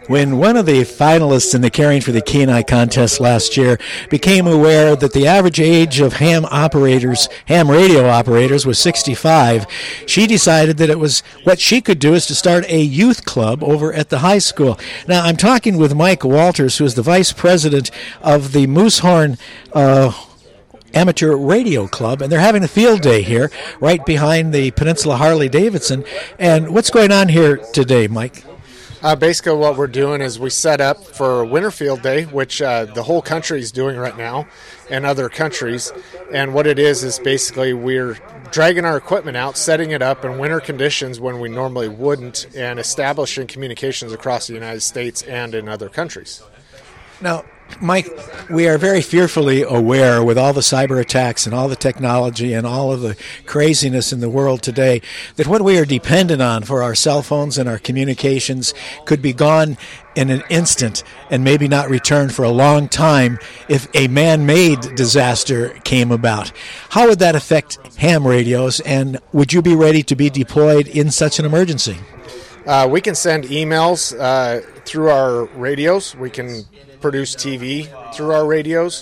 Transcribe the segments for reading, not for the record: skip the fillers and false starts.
When one of the finalists in the Caring for the Kenai contest last year became aware that the average age of ham radio operators was 65, she decided that what she could do is to start a youth club over at the high school. Now, I'm talking with Mike Walters, who is the vice president of the Moosehorn Amateur Radio Club, and they're having a field day here right behind the Peninsula Harley-Davidson. And what's going on here today, Mike? Basically what we're doing is we set up for Winter Field Day, which the whole country is doing right now, and other countries. And what it is basically we're dragging our equipment out, setting it up in winter conditions when we normally wouldn't, and establishing communications across the United States and in other countries. Now, Mike, we are very fearfully aware with all the cyber attacks and all the technology and all of the craziness in the world today that what we are dependent on for our cell phones and our communications could be gone in an instant and maybe not return for a long time if a man-made disaster came about. How would that affect ham radios, and would you be ready to be deployed in such an emergency? We can send emails through our radios. We can produce TV through our radios.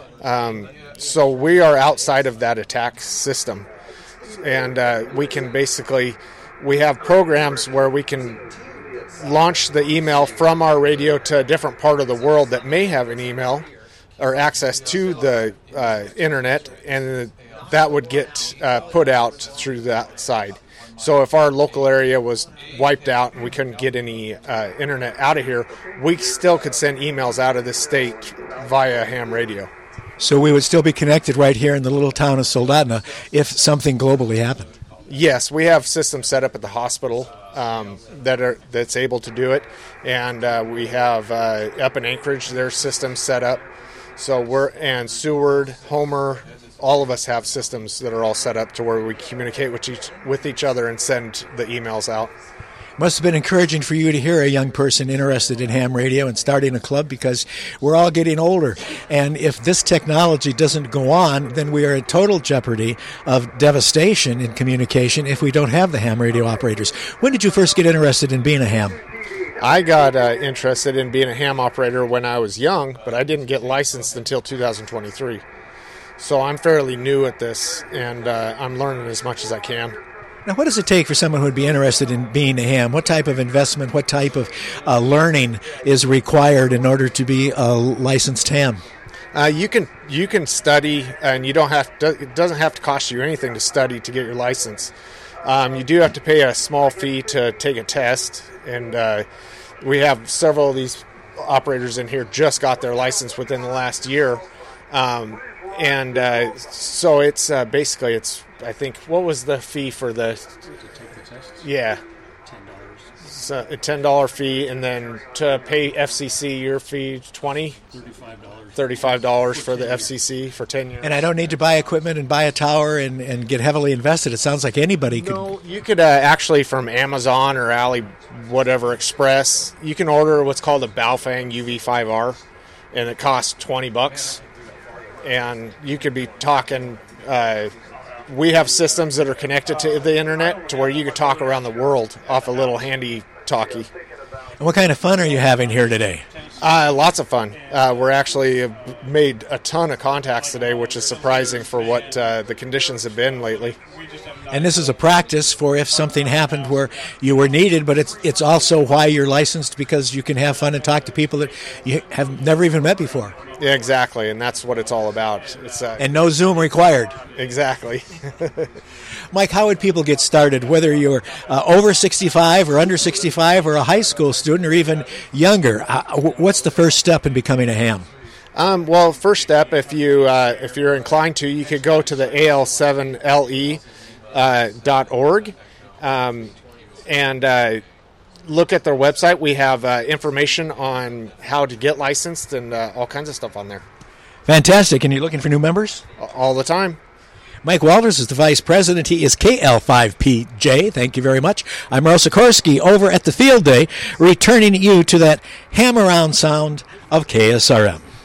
So we are outside of that attack system. And we can we have programs where we can launch the email from our radio to a different part of the world that may have an email or access to the internet, and that would get put out through that side. So if our local area was wiped out and we couldn't get any internet out of here, we still could send emails out of the state via ham radio. So we would still be connected right here in the little town of Soldotna if something globally happened? Yes, we have systems set up at the hospital that's able to do it, and we have up in Anchorage their systems set up. So and Seward, Homer, all of us have systems that are all set up to where we communicate with each other and send the emails out. Must have been encouraging for you to hear a young person interested in ham radio and starting a club, because we're all getting older. And if this technology doesn't go on, then we are in total jeopardy of devastation in communication if we don't have the ham radio operators. When did you first get interested in being a ham? I got interested in being a ham operator when I was young, but I didn't get licensed until 2023. So I'm fairly new at this, and I'm learning as much as I can. Now, what does it take for someone who would be interested in being a ham? What type of investment, what type of learning is required in order to be a licensed ham? You can study, and it doesn't have to cost you anything to study to get your license. You do have to pay a small fee to take a test, and we have several of these operators in here just got their license within the last year. So it's basically I think, what was the fee for the? Yeah, $10. So a $10 fee, and then to pay FCC your fee $35 for the FCC for 10 years. And I don't need to buy equipment and buy a tower and get heavily invested. It sounds like anybody could. No, you could actually from Amazon or Express, you can order what's called a Baofeng UV5R, and it costs $20. And you could be talking, we have systems that are connected to the internet to where you could talk around the world off a little handy talkie. And what kind of fun are you having here today? Lots of fun. We're actually made a ton of contacts today, which is surprising for what the conditions have been lately. And this is a practice for if something happened where you were needed, but it's also why you're licensed, because you can have fun and talk to people that you have never even met before. Yeah, exactly, and that's what it's all about. And no Zoom required. Exactly. Mike, how would people get started, whether you're over 65 or under 65 or a high school student or even younger? What's the first step in becoming a ham? Well, first step, if you're inclined to, you could go to the al7le.org and look at their website. We have information on how to get licensed and all kinds of stuff on there. Fantastic. And you're looking for new members? All the time. Mike Walters is the vice president. He is KL5PJ. Thank you very much. I'm Earl Sikorsky over at the field day, returning you to that ham around sound of KSRM.